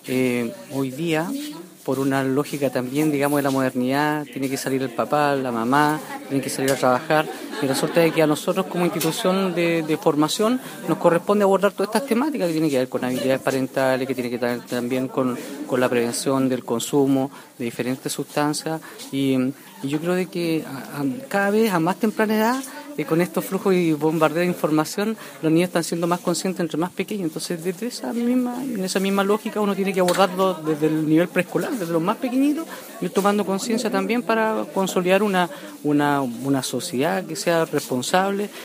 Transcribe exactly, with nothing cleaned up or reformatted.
Eh, hoy día, por una lógica también, digamos, de la modernidad, tiene que salir el papá, la mamá, tienen que salir a trabajar, y resulta de que a nosotros como institución de, de formación nos corresponde abordar todas estas temáticas que tienen que ver con habilidades parentales, que tienen que ver también con, con la prevención del consumo de diferentes sustancias, y, y yo creo de que a, a, cada vez a más temprana edad, eh, con estos flujos y bombardeo de información, los niños están siendo más conscientes entre más pequeños. Entonces, desde esa misma, en esa misma lógica, uno tiene que abordarlo desde el nivel preescolar, desde los más pequeñitos, ir tomando conciencia también para consolidar una, una, una sociedad que sea responsable